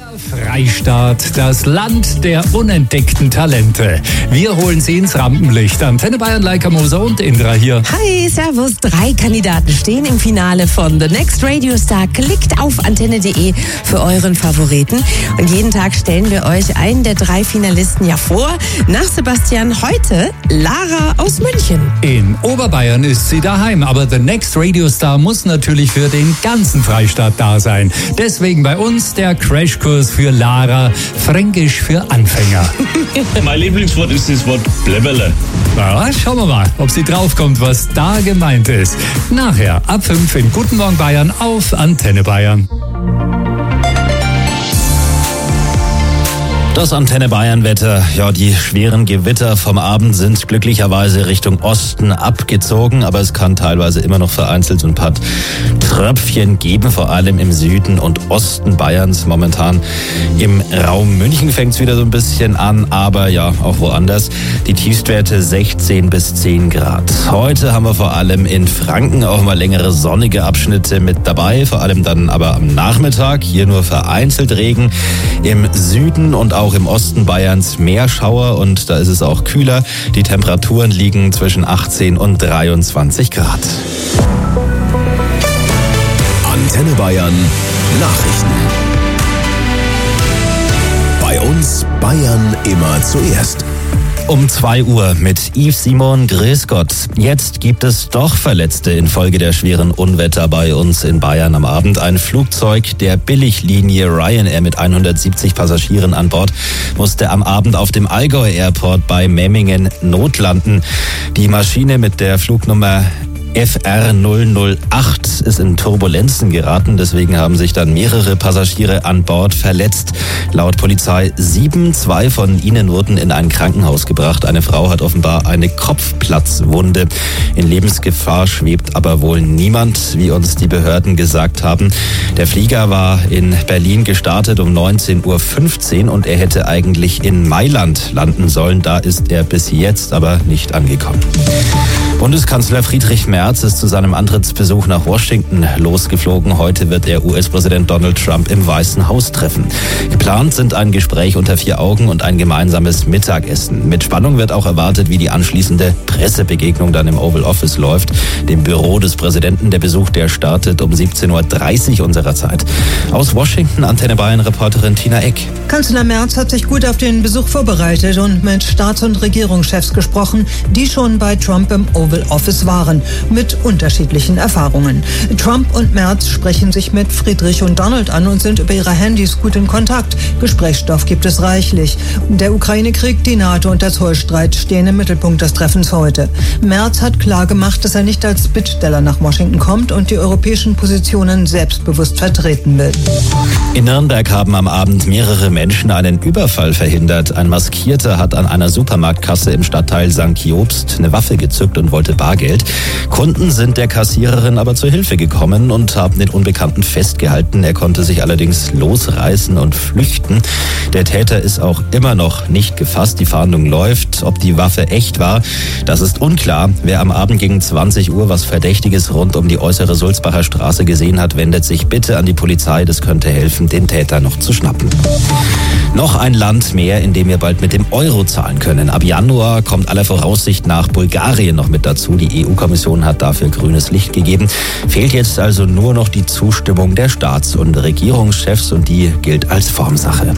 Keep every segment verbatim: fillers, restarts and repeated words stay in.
Freistaat, das Land der unentdeckten Talente. Wir holen sie ins Rampenlicht. Antenne Bayern, Leica Moser und Indra hier. Hi, servus. Drei Kandidaten stehen im Finale von The Next Radio Star. Klickt auf antenne punkt de für euren Favoriten. Und jeden Tag stellen wir euch einen der drei Finalisten ja vor. Nach Sebastian heute Lara aus München. In Oberbayern ist sie daheim, aber The Next Radio Star muss natürlich für den ganzen Freistaat da sein. Deswegen bei uns der Crashkurs für Lara, Fränkisch für Anfänger. Mein Lieblingswort ist das Wort Blebberle. Na, schauen wir mal, ob sie draufkommt, was da gemeint ist. Nachher ab fünf in Guten Morgen Bayern auf Antenne Bayern. Das Antenne Bayern Wetter, ja, die schweren Gewitter vom Abend sind glücklicherweise Richtung Osten abgezogen, aber es kann teilweise immer noch vereinzelt so ein paar Tröpfchen geben, vor allem im Süden und Osten Bayerns. Momentan im Raum München fängt es wieder so ein bisschen an, aber ja, auch woanders. Die Tiefstwerte sechzehn bis zehn Grad. Heute haben wir vor allem in Franken auch mal längere sonnige Abschnitte mit dabei, vor allem dann aber am Nachmittag. Hier nur vereinzelt Regen. Im Süden und auch im Osten Bayerns mehr Schauer und da ist es auch kühler. Die Temperaturen liegen zwischen achtzehn und dreiundzwanzig Grad. Antenne Bayern Nachrichten. Bei uns Bayern immer zuerst. Um zwei Uhr mit Yves Simon, grüß Gott. Jetzt gibt es doch Verletzte infolge der schweren Unwetter bei uns in Bayern am Abend. Ein Flugzeug der Billiglinie Ryanair mit hundertsiebzig Passagieren an Bord musste am Abend auf dem Allgäu Airport bei Memmingen notlanden. Die Maschine mit der Flugnummer F R null null acht ist in Turbulenzen geraten, deswegen haben sich dann mehrere Passagiere an Bord verletzt. Laut Polizei sieben, zwei von ihnen wurden in ein Krankenhaus gebracht. Eine Frau hat offenbar eine Kopfplatzwunde. In Lebensgefahr schwebt aber wohl niemand, wie uns die Behörden gesagt haben. Der Flieger war in Berlin gestartet um neunzehn Uhr fünfzehn und er hätte eigentlich in Mailand landen sollen. Da ist er bis jetzt aber nicht angekommen. Bundeskanzler Friedrich Merz ist zu seinem Antrittsbesuch nach Washington losgeflogen. Heute wird er U S-Präsident Donald Trump im Weißen Haus treffen. Geplant sind ein Gespräch unter vier Augen und ein gemeinsames Mittagessen. Mit Spannung wird auch erwartet, wie die anschließende Pressebegegnung dann im Oval Office läuft, dem Büro des Präsidenten. Der Besuch, der startet um siebzehn Uhr dreißig unserer Zeit. Aus Washington, Antenne Bayern-Reporterin Tina Eck. Kanzler Merz hat sich gut auf den Besuch vorbereitet und mit Staats- und Regierungschefs gesprochen, die schon bei Trump im Oval Office waren, mit unterschiedlichen Erfahrungen. Trump und Merz sprechen sich mit Friedrich und Donald an und sind über ihre Handys gut in Kontakt. Gesprächsstoff gibt es reichlich. Der Ukraine-Krieg, die NATO und der Zollstreit stehen im Mittelpunkt des Treffens heute. Merz hat klargemacht, dass er nicht als Bittsteller nach Washington kommt und die europäischen Positionen selbstbewusst vertreten will. In Nürnberg haben am Abend mehrere Menschen einen Überfall verhindert. Ein Maskierter hat an einer Supermarktkasse im Stadtteil Sankt Jobst eine Waffe gezückt und wollte Bargeld. Kunden sind der Kassiererin aber zur Hilfe gekommen und haben den Unbekannten festgehalten. Er konnte sich allerdings losreißen und flüchten. Der Täter ist auch immer noch nicht gefasst. Die Fahndung läuft. Ob die Waffe echt war, das ist unklar. Wer am Abend gegen zwanzig Uhr was Verdächtiges rund um die äußere Sulzbacher Straße gesehen hat, wendet sich bitte an die Polizei. Das könnte helfen, den Täter noch zu schnappen. Noch ein Land mehr, in dem wir bald mit dem Euro zahlen können. Ab Januar kommt aller Voraussicht nach Bulgarien noch mit dazu. Die E U-Kommission hat dafür grünes Licht gegeben. Fehlt jetzt also nur noch die Zustimmung der Staats- und Regierungschefs und die gilt als Formsache.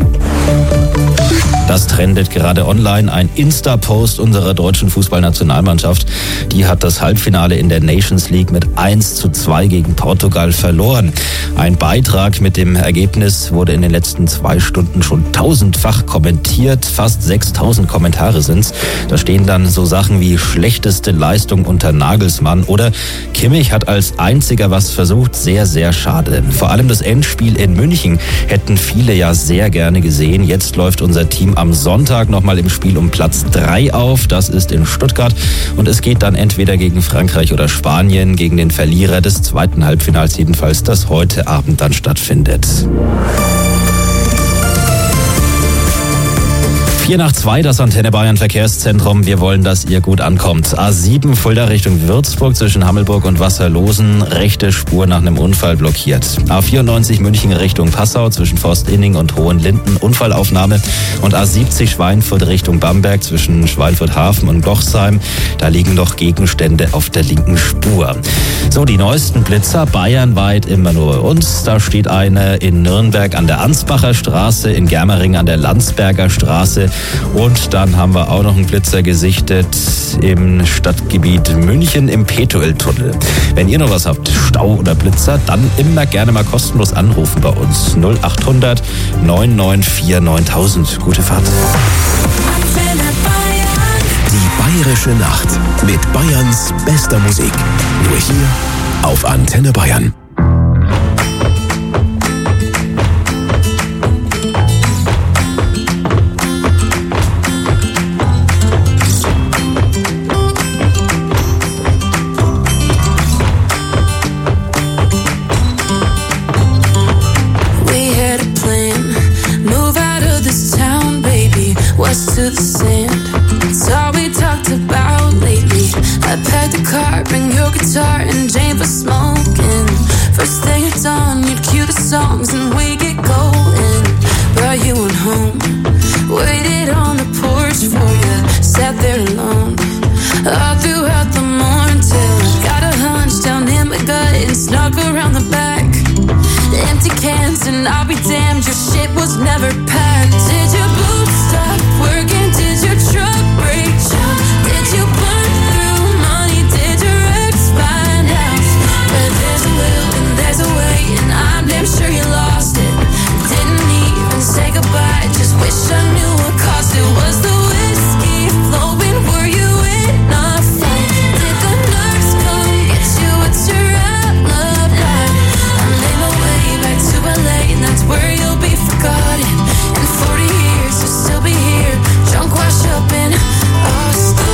Das trendet gerade online. Ein Insta-Post unserer deutschen Fußballnationalmannschaft. Die hat das Halbfinale in der Nations League mit eins zu zwei gegen Portugal verloren. Ein Beitrag mit dem Ergebnis wurde in den letzten zwei Stunden schon tausendfach kommentiert. Fast sechstausend Kommentare sind's. Da stehen dann so Sachen wie schlechteste Leistung unter Nagelsmann oder Kimmich hat als einziger was versucht. Sehr, sehr schade. Vor allem das Endspiel in München hätten viele ja sehr gerne gesehen. Jetzt läuft unser Team am Sonntag nochmal im Spiel um Platz drei auf. Das ist in Stuttgart. Und es geht dann entweder gegen Frankreich oder Spanien, gegen den Verlierer des zweiten Halbfinals jedenfalls, das heute Abend dann stattfindet. vier nach zwei, das Antenne Bayern Verkehrszentrum. Wir wollen, dass ihr gut ankommt. A sieben Fulda Richtung Würzburg zwischen Hammelburg und Wasserlosen. Rechte Spur nach einem Unfall blockiert. A vierundneunzig München Richtung Passau zwischen Forstinning und Hohenlinden. Unfallaufnahme. Und A siebzig Schweinfurt Richtung Bamberg zwischen Schweinfurt-Hafen und Gochsheim. Da liegen noch Gegenstände auf der linken Spur. So, die neuesten Blitzer bayernweit immer nur bei uns. Da steht eine in Nürnberg an der Ansbacher Straße, in Germering an der Landsberger Straße. Und dann haben wir auch noch einen Blitzer gesichtet im Stadtgebiet München im Petueltunnel. Wenn ihr noch was habt, Stau oder Blitzer, dann immer gerne mal kostenlos anrufen bei uns. null acht hundert neun neun vier neuntausend. Gute Fahrt. Die Bayerische Nacht mit Bayerns bester Musik. Nur hier auf Antenne Bayern. To the sand, it's all we talked about lately. I packed the car, bring your guitar and Jane for smoking. First thing at dawn, you'd cue the songs and we get going. Brought you on home, waited on the porch for you, sat there alone all throughout the morning till I got a hunch down in my gut and snuck around the back. Empty cans and I'll be damned, your shit was never packed. Did your boots stop working? Did your truck break down? Did you burn through money? Did your ex find out? But there's a will and there's a way, and I'm damn sure you lost it. Didn't even say goodbye, just wish I knew what cost it. Was the whiskey flowing? Were you in a fight? Did the nurse come get you? What's your alibi? I made my way back to L A, and that's where you'll be forgotten. In forty years you'll still be here, drunk, washed up in Austin.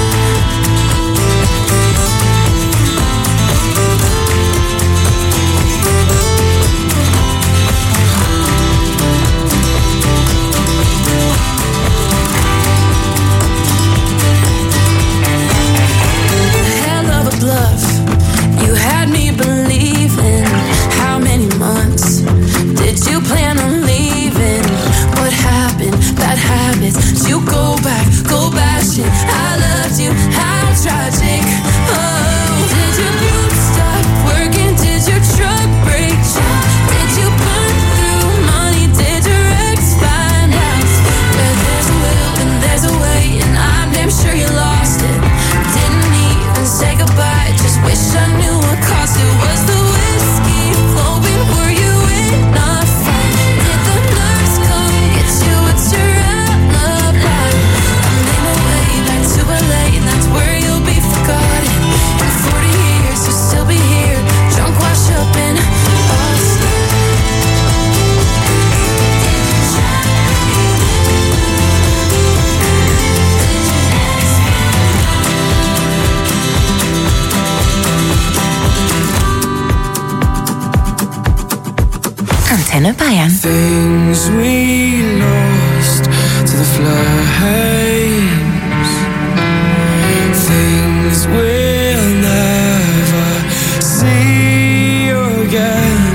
Hell of a bluff, you had me believing. How many months did you plan on leaving? What happened? Bad habits. Did you go back, go back shit? I loved you, how tragic. Oh, did your boots stop working? Did your truck break down? Did you burn through money? Did your ex find out? But there's a will and there's a way, and I'm damn sure you lost it. Didn't even say goodbye, just wish I knew what cost it. Was the whiskey flowing? Were you in a fight? Did the nurse come get you? What's your alibi? I made my way back to L A, and that's where you'll be forgotten. In forty years you'll still be here, drunk, washed up in Austin. Antenne Bayern. Things we lost to the flames, things we'll never see again.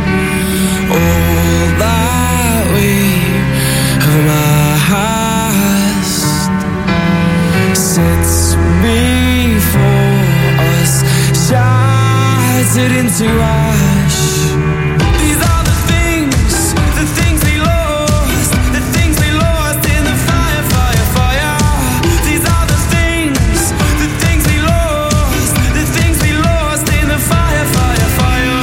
All that we have amassed sits before us, shattered into ash. These are the things, the things we lost, the things we lost in the fire, fire, fire. These are the things, the things we lost, the things we lost in the fire, fire, fire.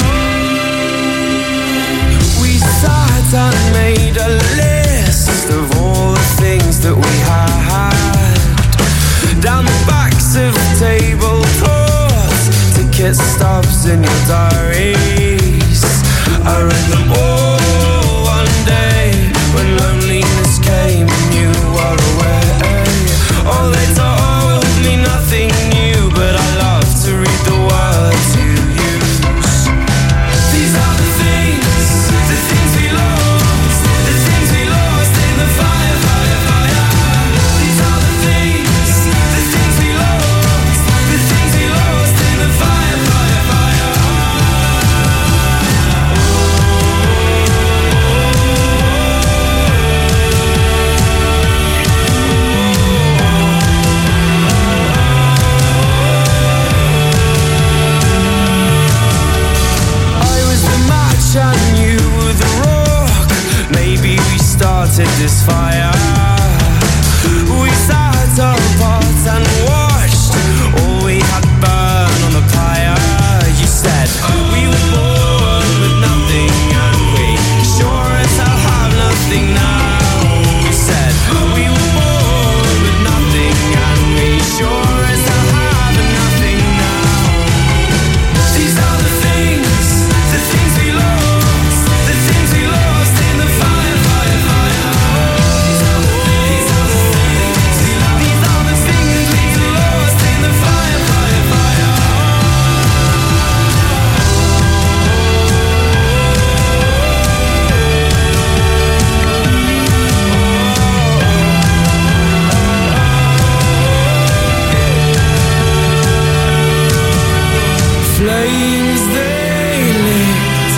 We sat and made a list of all the things that we had down the backs of tablecloths, ticket stubs in your diaries. I read them all one day when loneliness came and you were away. Oh, they told me nothing new, but I love to read the words you use. These are the things, the things we lost. started this fire. We sat apart and watched all we had burn on the pyre. You said we were born with nothing and we sure as hell have nothing now. You said we were born with nothing and we sure as hell have nothing now. These are the things, the things we lost, the things we lost in the fire, fire, fire. These are the things, these are the things, these are the things we lost in the fire, fire, fire. Flames they lit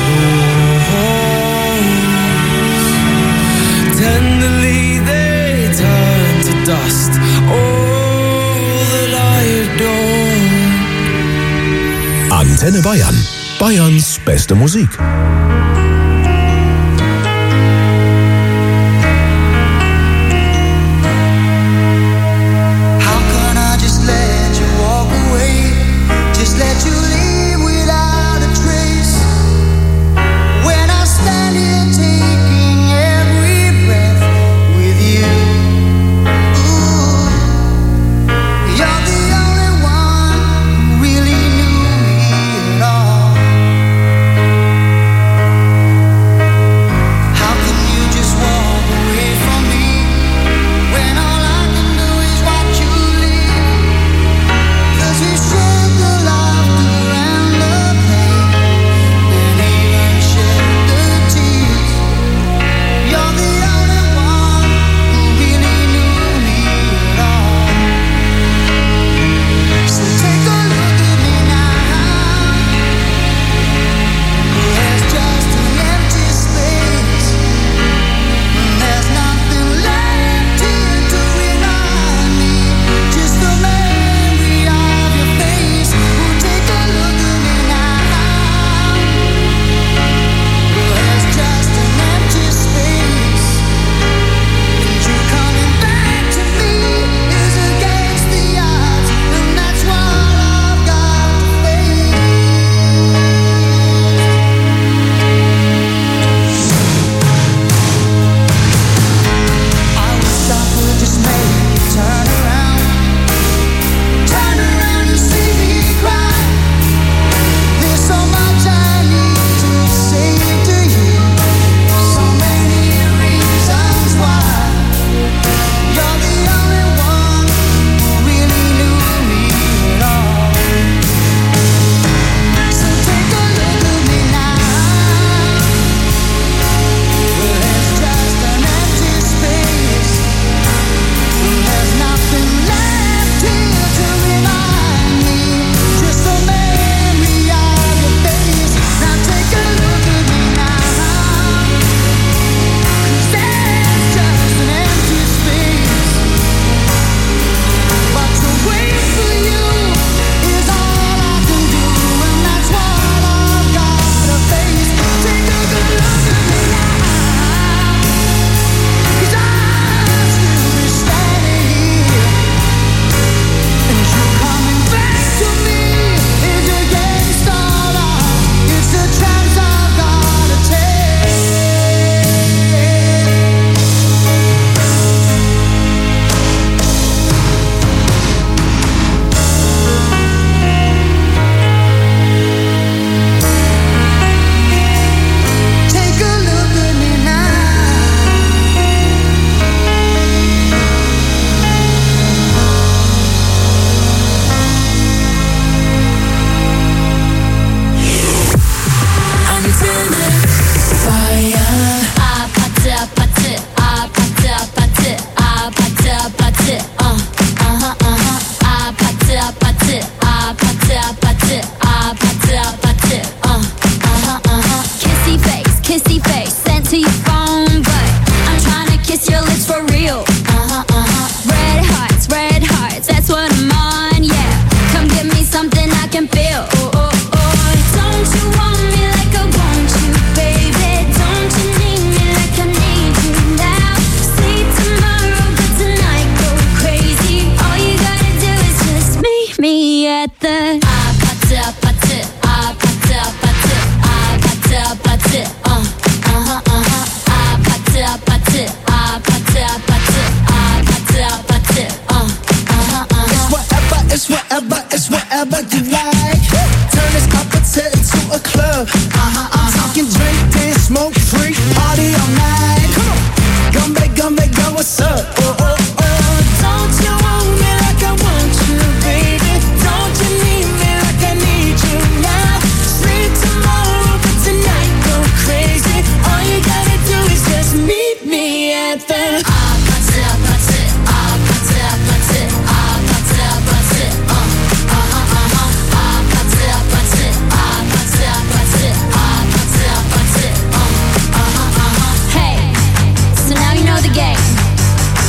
walls. Tenderly they turned to dust all that I adore. Antenne Bayern. Bayerns beste Musik. How can I just let you walk away? Just let you leave without a trace. When I stand here taking every breath with you. Ooh, you're the only one who really knew me at all.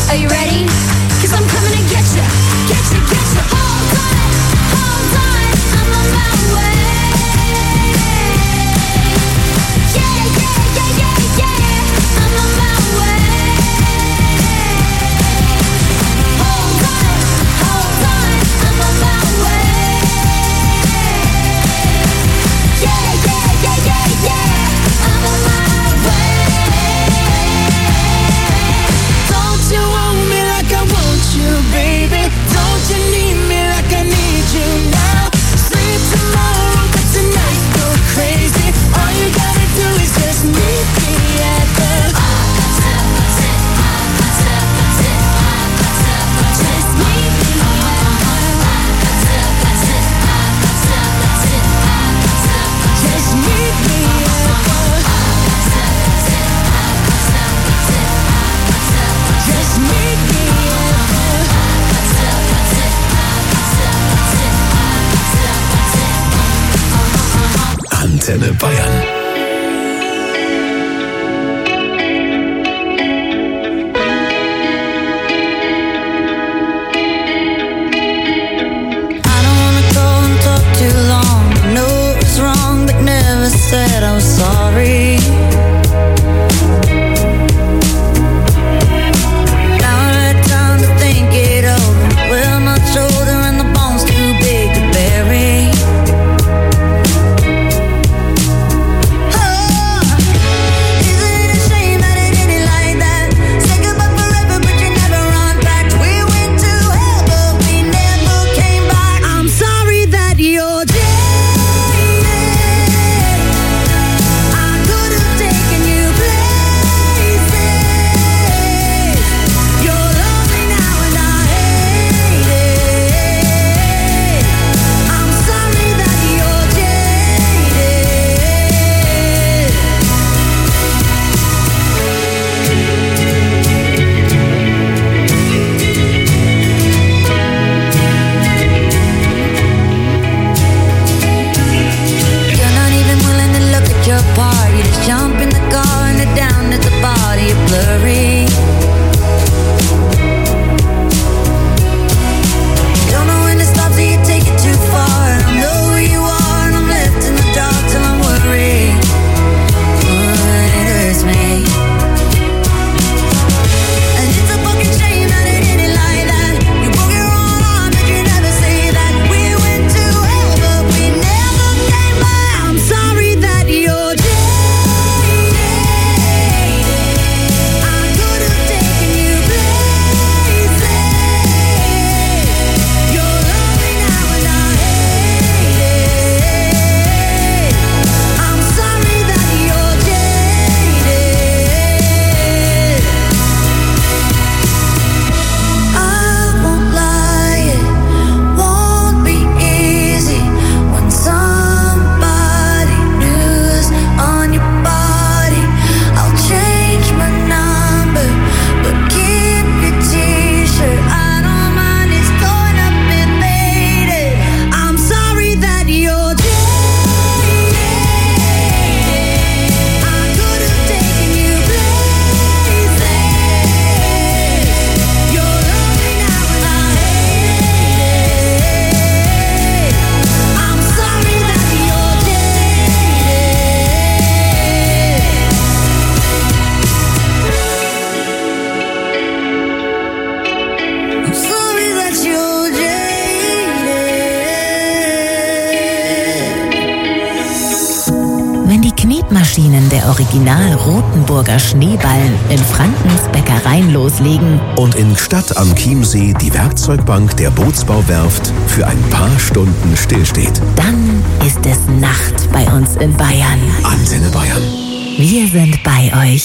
Are you ready? 'Cause I'm coming to get you, get you, get you. Hold on, hold on, I'm on my way. Yeah, yeah, yeah, yeah, yeah, I'm on my way. Hold on, hold on, I'm on my way. Yeah, yeah, yeah, yeah, yeah, I'm on my way. Don't you want me like I want you, baby? Don't you need me like I need you now? Sleep tomorrow, but tonight go crazy. All you gotta do is just meet me at the just meet me just meet me just meet me Antenne Bayern. too long. I know it was wrong, but never said I was sorry. Now I had time to think it over. Well, my shoulder and the bones too big to bury. Oh, isn't it a shame that it ended like that? Say goodbye forever, but you never run back. We went to hell, but we never came back. I'm sorry that you're jaded. I could have taken you places. You're lonely now and I hate it. I'm sorry that you're jaded. You're not even willing to look at your part. You just jump in the car and head down at the body. You're blurry. Don't know when to stop, so you take it too far. And I know who you are, and I'm left in the dark till I'm worried. But it hurts me. And it's a fucking shame that it ended like that. You broke your own arm, but you never say that. We went to hell, but we never came back. I'm sorry that you're jaded. I could have taken you places. You're lonely now and I hate it. I'm sorry that you're jaded. I won't lie, it won't be easy when somebody new's on your body. I'll change my number, but keep your t-shirt. I don't mind, it's torn up and faded. I'm sorry that you're jaded. I could have taken you places. You're lonely now and I hate it. I'm sorry that you're jaded. I'm sorry that you're jaded. Wenn die Knetmaschinen der Original Rothenburger Schneeballen in Frankens Bäckereien loslegen, Und in Gstaad am Chiemsee die Werkzeugbank der Bootsbauwerft für ein paar Stunden stillsteht. dann ist es Nacht bei uns in Bayern. Antenne Bayern. Wir sind bei euch.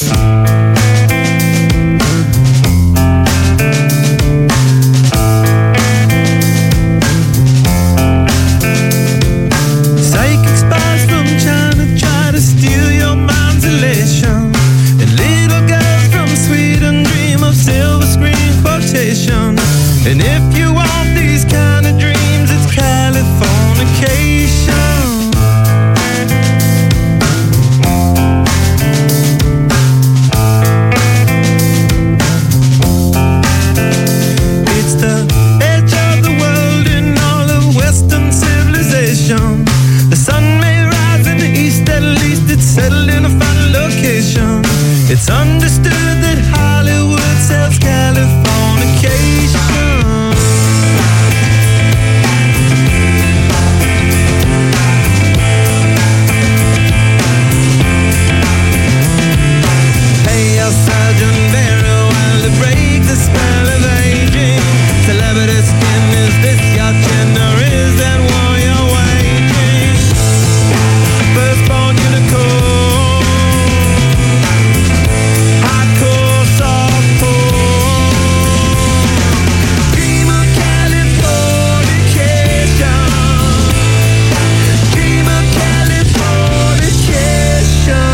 Psychic spies from China try to steal your mind's elation. And little girls from Sweden dream of silver screen quotation. And if you want these kind of dreams, it's Californication. understood that Hollywood sells Californication. Hey, your surgeon very well to break the spell of aging. Celebrity skin, is this your chin or is that war you're waging? Firstborn unicorn, hardcore softcore. Dream of Californication, dream of Californication.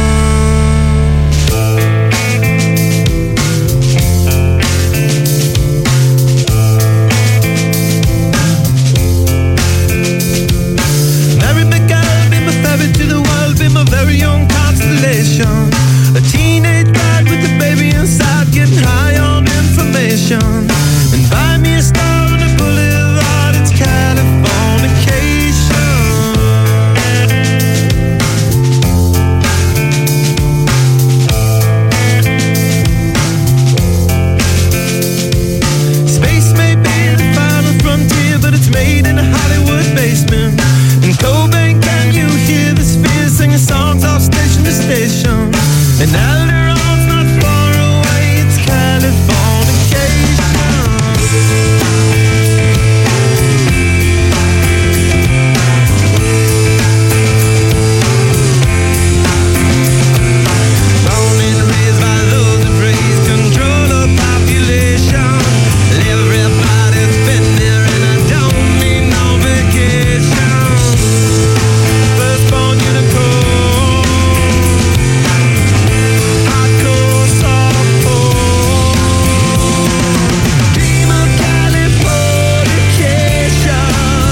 Married my girl, be my ferry to the world, be my very own constellation. A teenage bride with a baby inside, getting high on information. And buy me a star on the boulevard, it's Californication. Space may be the final frontier, but it's made in a Hollywood basement. In Cobain, can you hear the spheres singing songs off station to station? And Alderon's not far away, it's Californication. Born and raised by those that praise control of population. Everybody's been there and I don't need no vacation. Firstborn unicorn, hardcore softcore. Dream of Californication,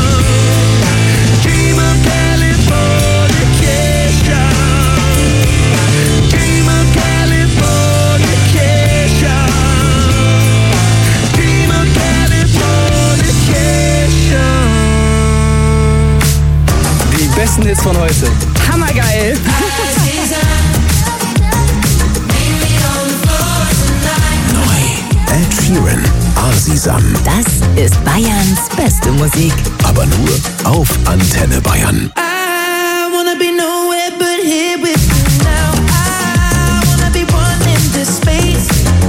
dream of Californication, dream of Californication, dream of Californication. Die besten Hits von heute. Hammergeil. Ed Sheeran, Asisam. Das ist Bayerns beste Musik. Aber nur auf Antenne Bayern. I wanna be nowhere but here with you now. I wanna be one in this space.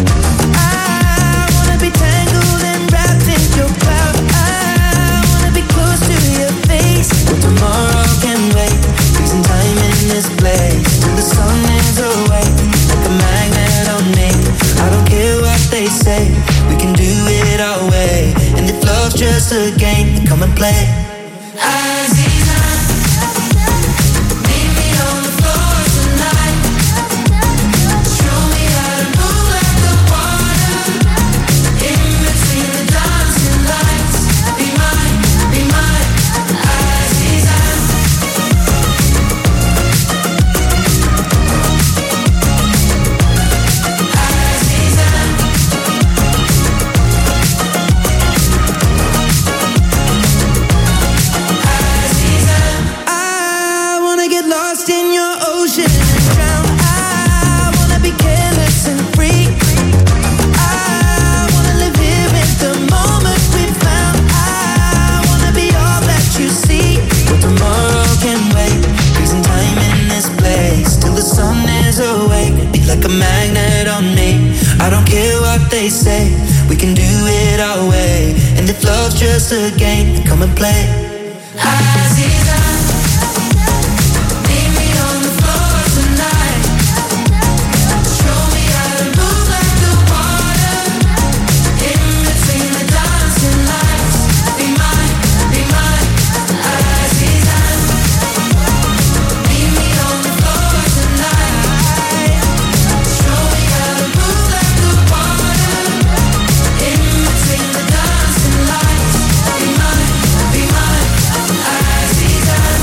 I wanna be tangled and wrapped in your cloud. I wanna be close to your face. But tomorrow can wait. Freezing time in this place till the sun is away. Like a magnet on me. I don't care what they say. We can do it our way. And if love's just a game, then come and play. They say we can do it our way. And if love's just a game, then come and play. Be mine, be mine, I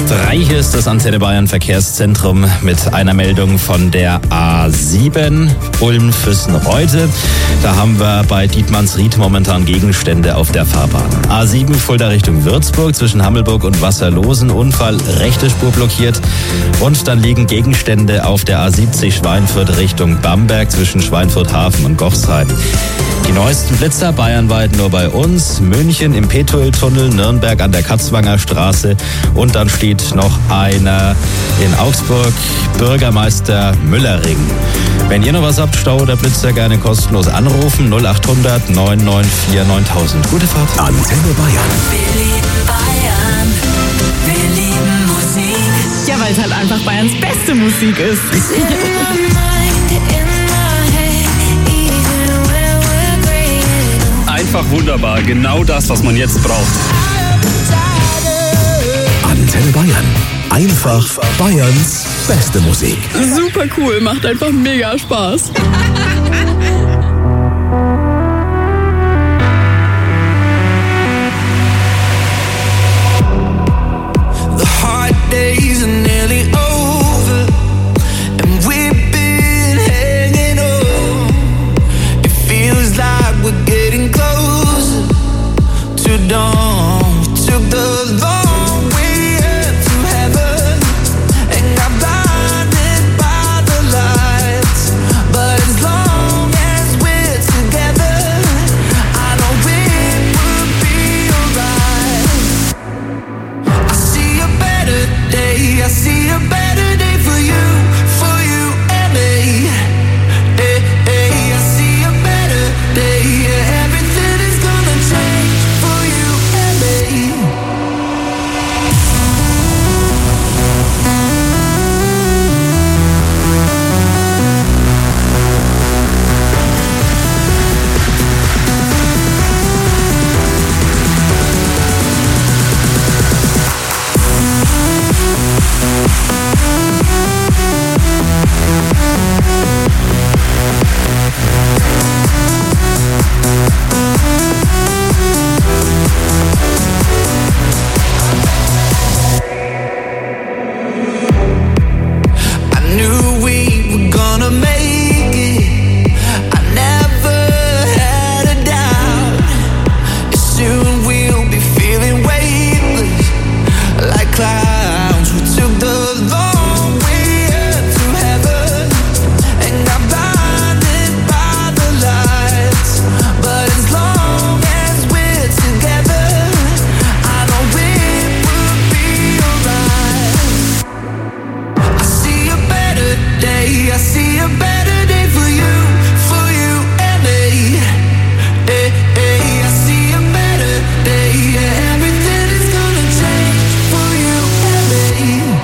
drei, hier ist das Antenne Bayern Verkehrszentrum mit einer Meldung von der A sieben Ulm-Füssen-Reute. Da haben wir bei Dietmannsried momentan Gegenstände auf der Fahrbahn. A sieben Fulda Richtung Würzburg zwischen Hammelburg und Wasserlosen. Unfall, rechte Spur blockiert. Und dann liegen Gegenstände auf der A siebzig Schweinfurt Richtung Bamberg zwischen Schweinfurt-Hafen und Gochsheim. Die neuesten Blitzer bayernweit nur bei uns. München im Petueltunnel, Nürnberg an der Katzwanger Straße und dann steht noch einer in Augsburg, Bürgermeister Müllerring. Wenn ihr noch was habt, Stau oder Blitzer, gerne kostenlos anrufen. null acht hundert neun neun vier neuntausend. Gute Fahrt. Antenne Bayern. Wir lieben Bayern, wir lieben Musik. Ja, weil es halt einfach Bayerns beste Musik ist. Einfach wunderbar. Genau das, was man jetzt braucht. Antenne Bayern. Einfach Bayerns beste Musik. Super cool, macht einfach mega Spaß. The hard days are nearly over, and we've been hanging on. It feels like we're getting closer to dawn. We took the long way up to heaven and got blinded by the lights. But as long as we're together, I know it will be alright. I see a better day, I see a better day for you, for you and me. Hey, hey, I see a better day, yeah, everything is gonna change for you and me. I knew we were gonna make it. I never had a doubt. Soon we'll be feeling weightless like clouds. We took the long way up to heaven and got blinded by the lights. But as long as we're together, I know it will be alright. I see a better day, I see a better day for you, for you and me. Hey, hey, I see a better day, yeah, everything is gonna change for you and me.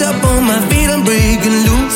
hands up on my feet, I'm breaking loose.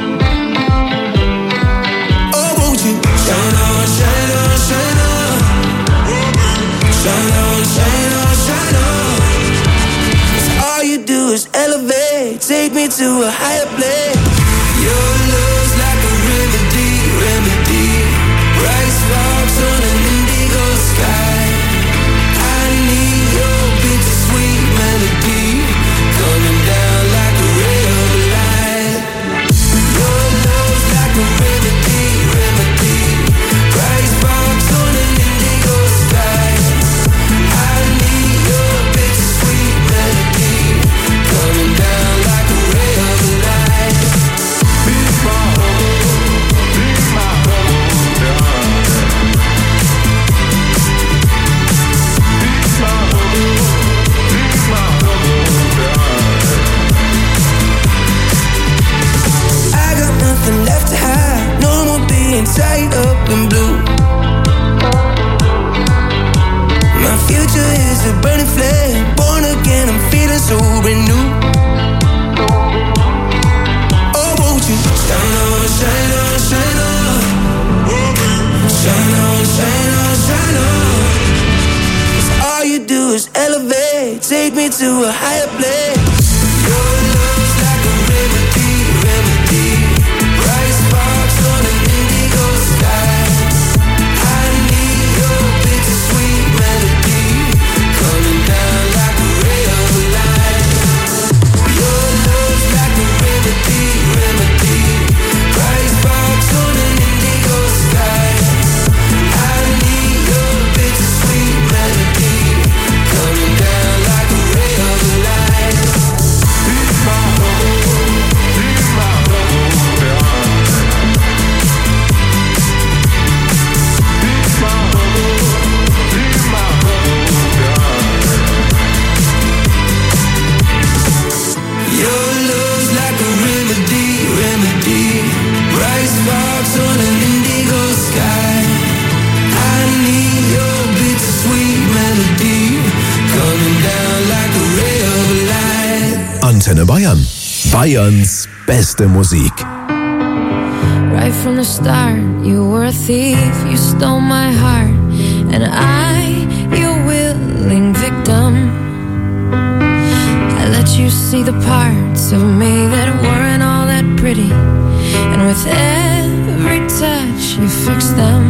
Oh, won't you shine on, shine on, shine on. Shine on, shine on, shine on. 'Cause all you do is elevate, take me to a higher place. Your love's like a remedy, remedy. Bright sparks on an indigo sky. I need your bittersweet melody coming down like a ray of light. Your love's like a remedy, remedy. Bright sparks on an indigo sky. I need your bittersweet melody coming down like a ray of light. Be my home, be my home, darling. Be my home, be my home, darling. I got nothing left to hide, no more being tied up in blue. My future is a burning flame, born again, I'm feeling so renewed. Oh, won't you shine on, shine on, shine on. Shine on, shine on, shine on. 'Cause all you do is elevate, take me to a higher place. Your love's like a remedy, remedy. Bright sparks on an indigo sky. I need your bittersweet melody coming down like a ray of light. Your love's like a remedy, remedy. Bright sparks on an indigo sky. I need your bittersweet melody coming down like a ray of light. Be my home, be my home, darling. Be my home, be my home, darling. Your love's like a remedy, remedy. Bright sparks on an indigo sky. I need your bittersweet melody coming down like a ray of light. Antenne Bayern. Bayerns beste Musik. Right from the start, you were a thief, you stole my heart, and I, your willing victim. I let you see the parts of me that weren't all that pretty, and with every touch you fixed them.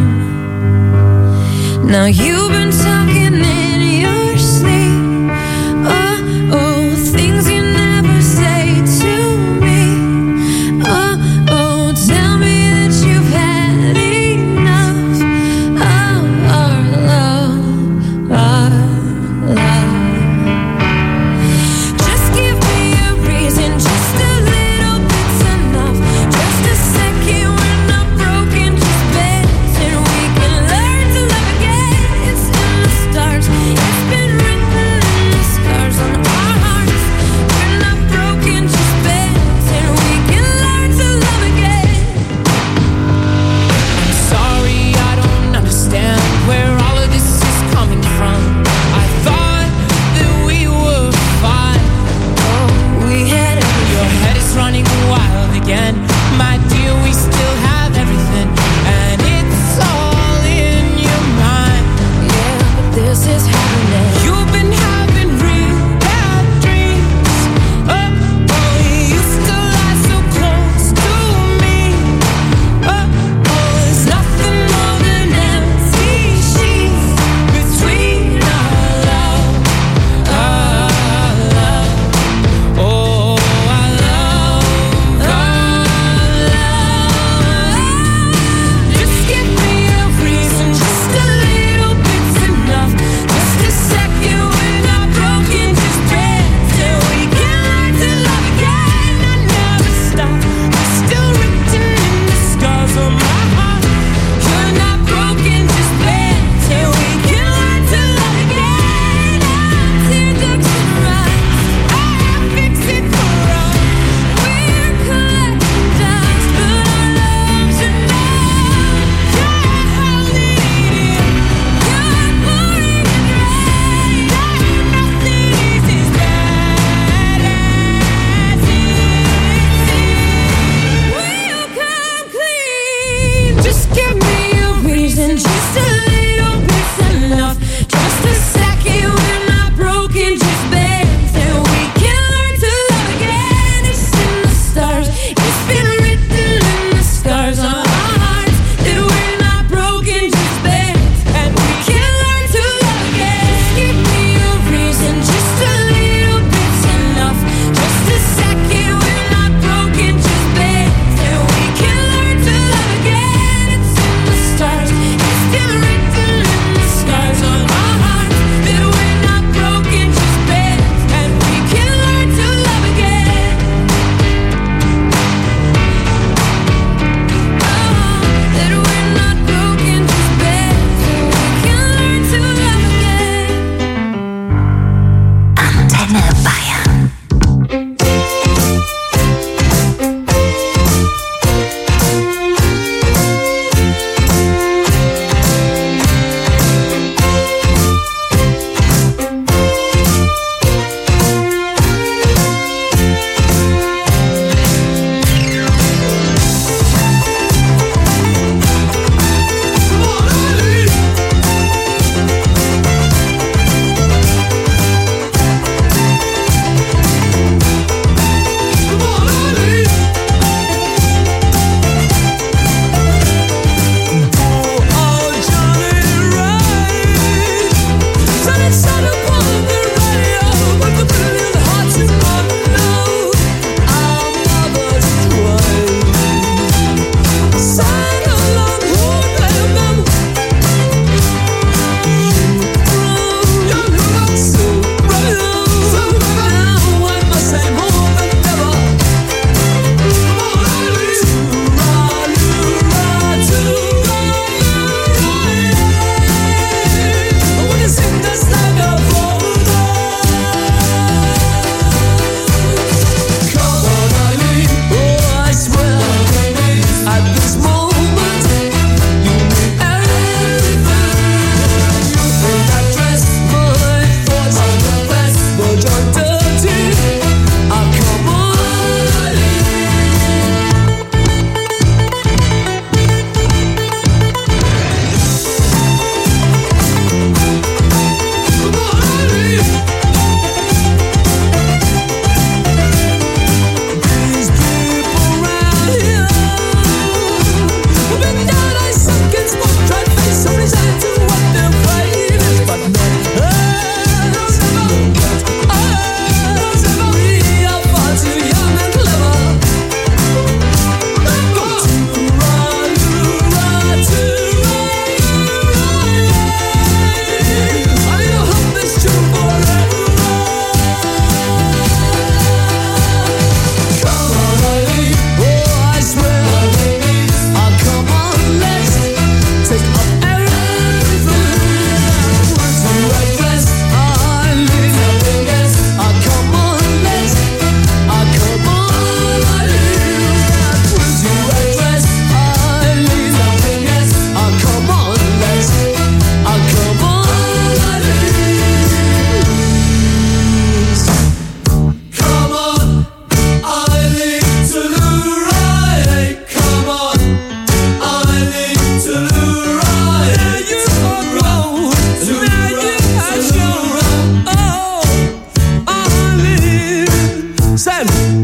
Now you've been talking in your sleep, oh, oh, things you never say to me, oh, oh, tell me that you've had enough of our love, our love. Just give me a reason, just a little bit's enough. Just a second, we're not broken, just bends, and we can learn to love again. It's in the stars.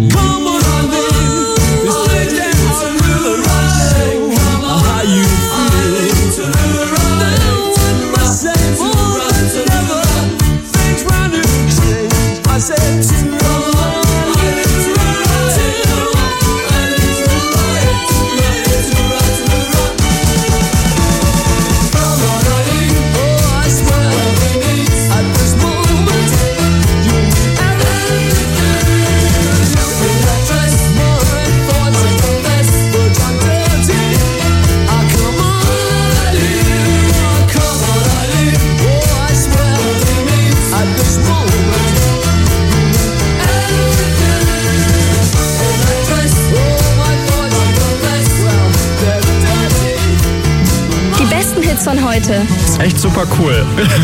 Come on, darling, this place that I'm really running. How you feel? Now what I say to never things round to change. I said to run. Von heute. Ist echt super cool.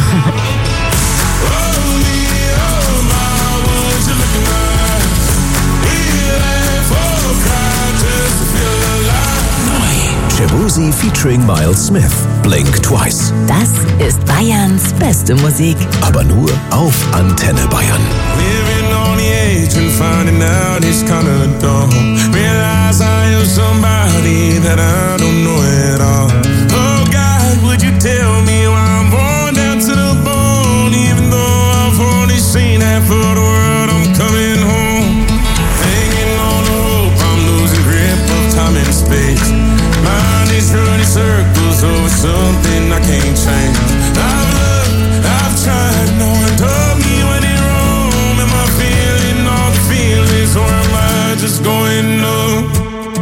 Shaboozey featuring Miles Smith, Blink Twice. Das ist Bayerns beste Musik. Aber nur auf Antenne Bayern. Living on the edge and finding out it's kinda dumb. Realize I am somebody that I don't know at all. Oh God, would you tell me why I'm born down to the bone? Even though I've only seen half of the world, I'm coming home. Hanging on the hope, I'm losing grip of time and space. Mind is running circles over something I can't change. I've looked, I've tried, no one told me when it wrong. Am I feeling all the feelings, or am I just going numb?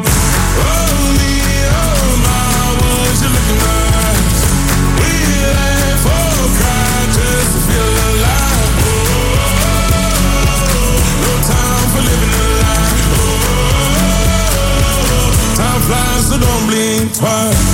So don't blink twice.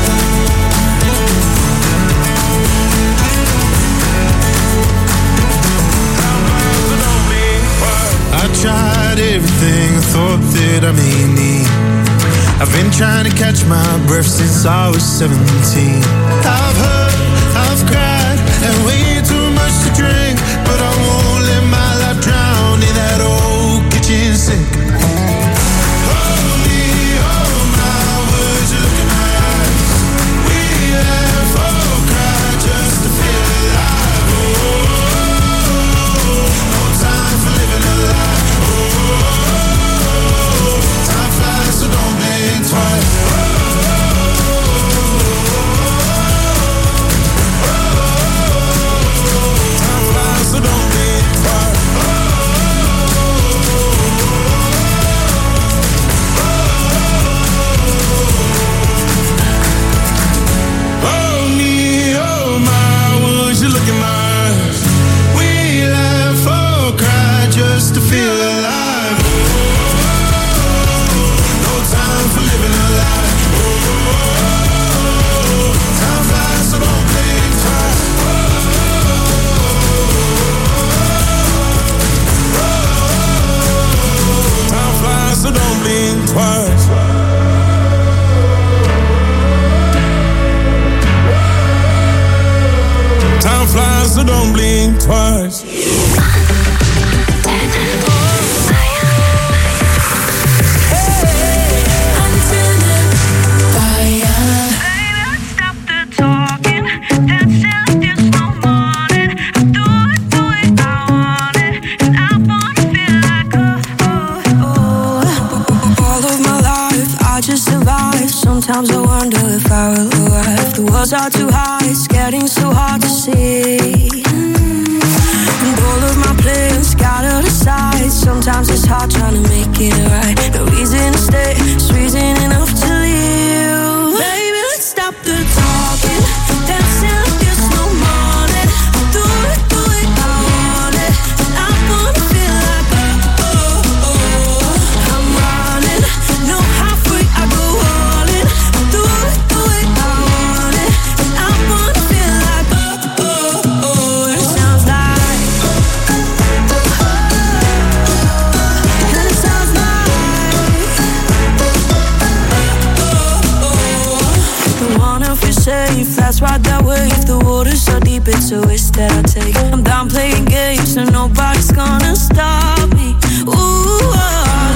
I tried everything I thought that I may need. I've been trying to catch my breath since I was seventeen. I've hurt, I've cried, and way too much to drink, but I won't let my life drown in that old kitchen sink. So don't blink twice. Sometimes I wonder if I will arrive. The walls are too high, it's getting so hard to see. And all of my plans scattered aside. Sometimes it's hard trying to make it right. No reason to stay, just reason enough to leave. Baby, let's stop the talking, dancing like there's no morning. I'll do it, do it, I want it. And I wanna feel like oh, oh, oh. I'm running, know how free I go all in. I'll do it, do it, I want it. And I wanna feel like oh, oh, oh. And it sounds like and it sounds like oh, oh. Don't wanna feel safe, that's right that way. If the water's so deep, it's a risk that I take. I'm down playing games, so nobody's gonna stop me. Ooh, oh.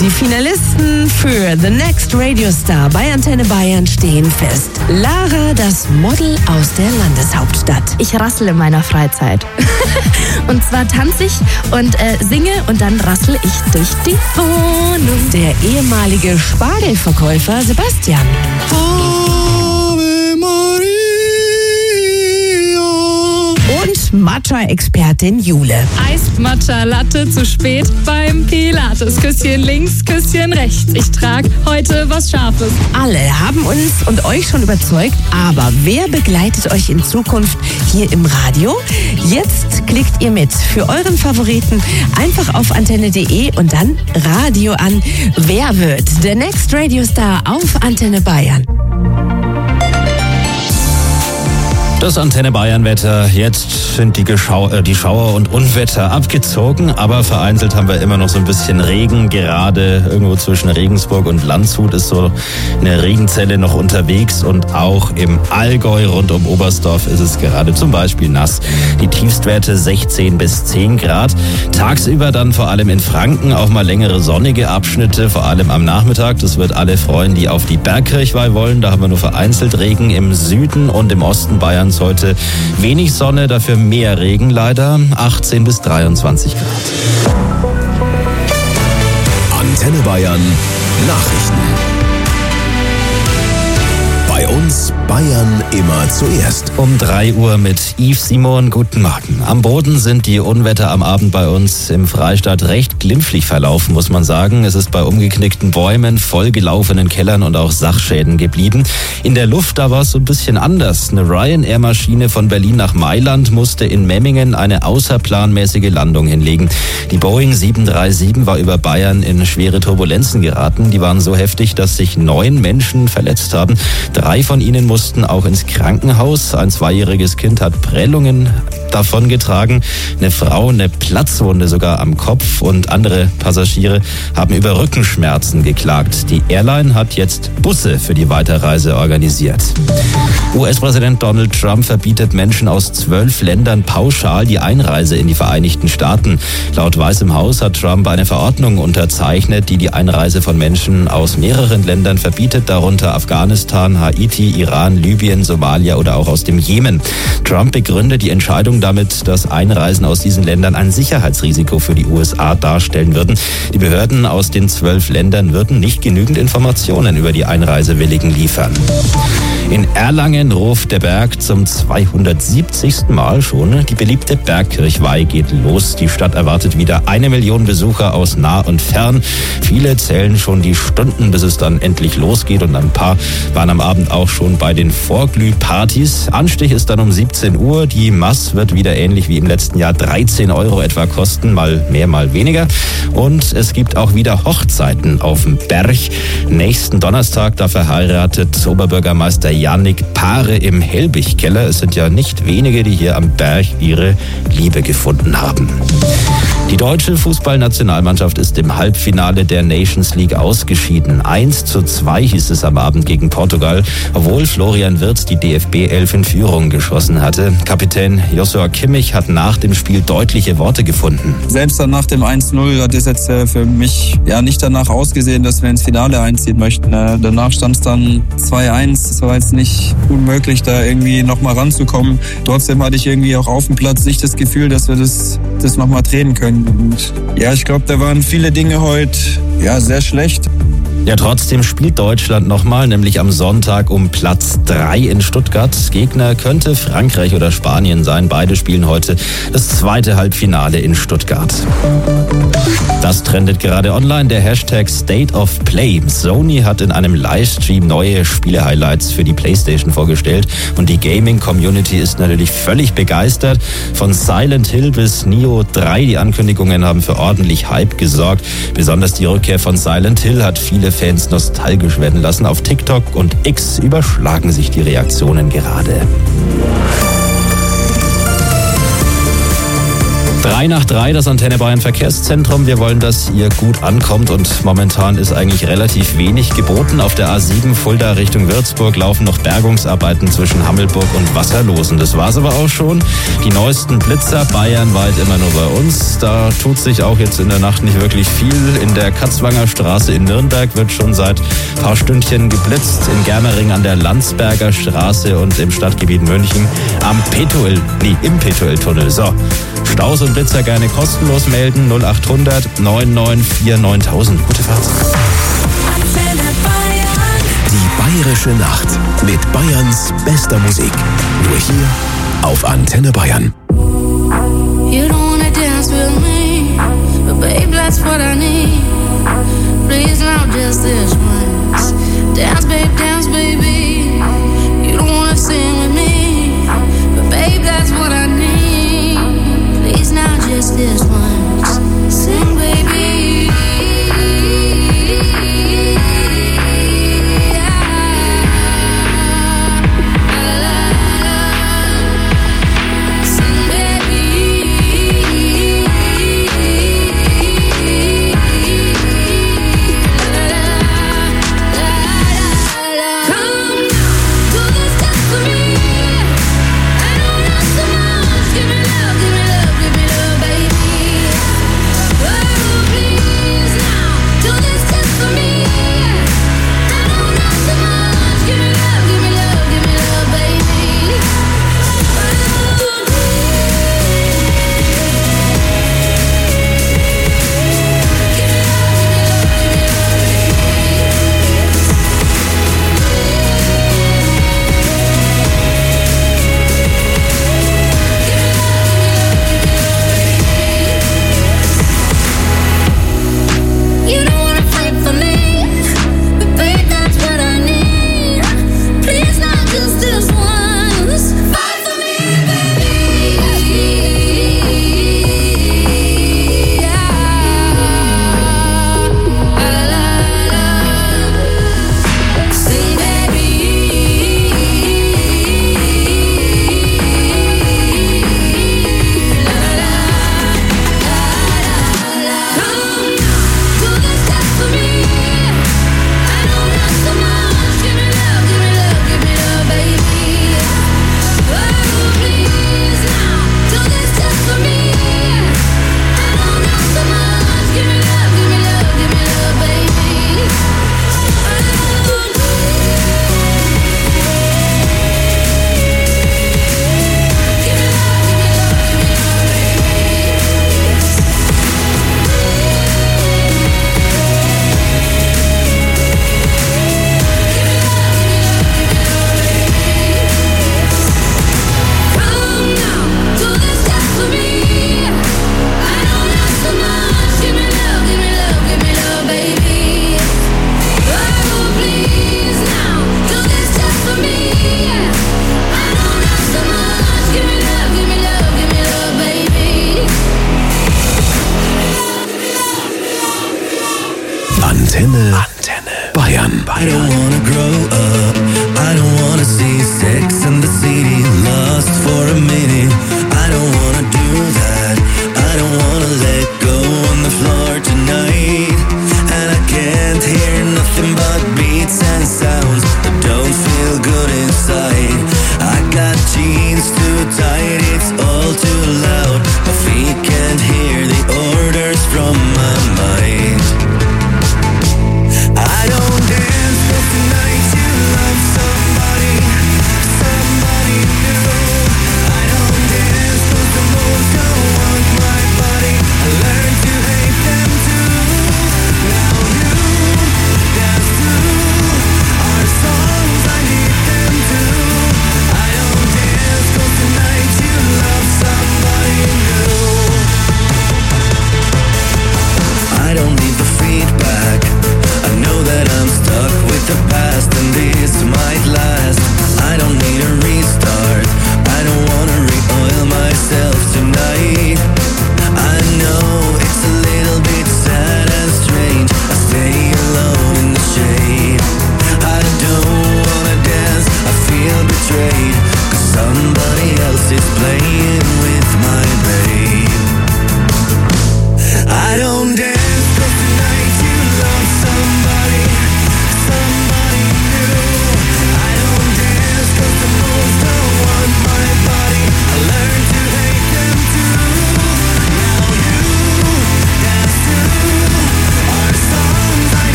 Die Finalisten für The Next Radio Star bei Antenne Bayern stehen fest. Lara, das Model aus der Landeshauptstadt. Ich rassel in meiner Freizeit. Und zwar tanze ich und äh, singe und dann rassel ich durch die Wohnung. Der ehemalige Spargelverkäufer Sebastian. Ave Maria. Und Matcha-Expertin Jule. Eist Matcha Latte zu spät beim Pilates. Küsschen links, Küsschen rechts. Ich trage heute was Scharfes. Alle haben uns und euch schon überzeugt, aber wer begleitet euch in Zukunft hier im Radio? Jetzt klickt ihr mit für euren Favoriten einfach auf antenne punkt de und dann Radio an. Wer wird der Next Radio Star auf Antenne Bayern? Das Antenne Bayern Wetter. Jetzt sind die, Geschau- äh, die Schauer und Unwetter abgezogen, aber vereinzelt haben wir immer noch so ein bisschen Regen. Gerade irgendwo zwischen Regensburg und Landshut ist so eine Regenzelle noch unterwegs und auch im Allgäu rund um Oberstdorf ist es gerade zum Beispiel nass. Die Tiefstwerte sechzehn bis zehn Grad. Tagsüber dann vor allem in Franken auch mal längere sonnige Abschnitte, vor allem am Nachmittag. Das wird alle freuen, die auf die Bergkirchweih wollen. Da haben wir nur vereinzelt Regen im Süden und im Osten Bayerns. Heute wenig Sonne, dafür mehr Regen leider, achtzehn bis dreiundzwanzig Grad. Antenne Bayern Nachrichten. Bei uns Bayern immer zuerst. Um drei Uhr mit Yves Simon, guten Morgen. Am Boden sind die Unwetter am Abend bei uns im Freistaat recht glimpflich verlaufen, muss man sagen. Es ist bei umgeknickten Bäumen, vollgelaufenen Kellern und auch Sachschäden geblieben. In der Luft, da war es so ein bisschen anders. Eine Ryanair-Maschine von Berlin nach Mailand musste in Memmingen eine außerplanmäßige Landung hinlegen. Die Boeing sieben drei sieben war über Bayern in schwere Turbulenzen geraten. Die waren so heftig, dass sich neun Menschen verletzt haben. Drei von ihnen mussten auch ins Krankenhaus. Ein zweijähriges Kind hat Prellungen davongetragen. Eine Frau eine Platzwunde sogar am Kopf und andere Passagiere haben über Rückenschmerzen geklagt. Die Airline hat jetzt Busse für die Weiterreise organisiert. U S-Präsident Donald Trump verbietet Menschen aus zwölf Ländern pauschal die Einreise in die Vereinigten Staaten. Laut Weißem Haus hat Trump eine Verordnung unterzeichnet, die die Einreise von Menschen aus mehreren Ländern verbietet, darunter Afghanistan, Haiti, Iran, Libyen, Somalia oder auch aus dem Jemen. Trump begründet die Entscheidung damit, dass Einreisen aus diesen Ländern ein Sicherheitsrisiko für die U S A darstellen würden. Die Behörden aus den zwölf Ländern würden nicht genügend Informationen über die Einreisewilligen liefern. In Erlangen ruft der Berg zum zweihundertsiebzigsten Mal schon. Die beliebte Bergkirchweih geht los. Die Stadt erwartet wieder eine Million Besucher aus nah und fern. Viele zählen schon die Stunden, bis es dann endlich losgeht, und ein paar waren am Abend auch schon bei den Vorglühpartys. Anstich ist dann um siebzehn Uhr. Die Mass wird wieder ähnlich wie im letzten Jahr dreizehn Euro etwa kosten, mal mehr, mal weniger. Und es gibt auch wieder Hochzeiten auf dem Berg. Nächsten Donnerstag, da verheiratet Oberbürgermeister Jannik Paare im Helbig-Keller. Es sind ja nicht wenige, die hier am Berg ihre Liebe gefunden haben. Die deutsche Fußballnationalmannschaft ist im Halbfinale der Nations League ausgeschieden. eins zu zwei hieß es am Abend gegen Portugal, obwohl Florian Wirtz die D F B elf in Führung geschossen hatte. Kapitän Joshua Kimmich hat nach dem Spiel deutliche Worte gefunden. Selbst dann nach dem eins null hat es jetzt für mich ja nicht danach ausgesehen, dass wir ins Finale einziehen möchten. Danach stand es dann zwei eins. Es war jetzt nicht unmöglich, da irgendwie nochmal ranzukommen. Trotzdem hatte ich irgendwie auch auf dem Platz nicht das Gefühl, dass wir das, das nochmal drehen können. Und ja, ich glaube, da waren viele Dinge heute ja sehr schlecht. Ja, trotzdem spielt Deutschland nochmal, nämlich am Sonntag um Platz drei in Stuttgart. Gegner könnte Frankreich oder Spanien sein. Beide spielen heute das zweite Halbfinale in Stuttgart. Das trendet gerade online, der Hashtag State of Play. Sony hat in einem Livestream neue Spiele-Highlights für die PlayStation vorgestellt und die Gaming-Community ist natürlich völlig begeistert. Von Silent Hill bis Nioh drei, die Ankündigungen haben für ordentlich Hype gesorgt. Besonders die Rückkehr von Silent Hill hat viele Fans nostalgisch werden lassen. Auf TikTok und X überschlagen sich die Reaktionen gerade. Drei nach drei, das Antenne Bayern Verkehrszentrum. Wir wollen, dass ihr gut ankommt und momentan ist eigentlich relativ wenig geboten. Auf der A sieben Fulda Richtung Würzburg laufen noch Bergungsarbeiten zwischen Hammelburg und Wasserlosen. Das war's aber auch schon. Die neuesten Blitzer bayernweit immer nur bei uns. Da tut sich auch jetzt in der Nacht nicht wirklich viel. In der Katzwanger Straße in Nürnberg wird schon seit ein paar Stündchen geblitzt. In Germering an der Landsberger Straße und im Stadtgebiet München am Petuel, nee, im Petuel-Tunnel. So, Staus und Blitzer gerne kostenlos melden. null acht hundert neun neun vier neuntausend. Gute Fahrt. Die Bayerische Nacht mit Bayerns bester Musik. Nur hier auf Antenne Bayern. You don't wanna dance with me, but babe, that's what I need. Please now just this once. Dance, babe, dance, baby. You don't wanna sing with me, but babe, that's what I need. Please now just this once. Sing, baby. Antenne Bayern. I don't wanna grow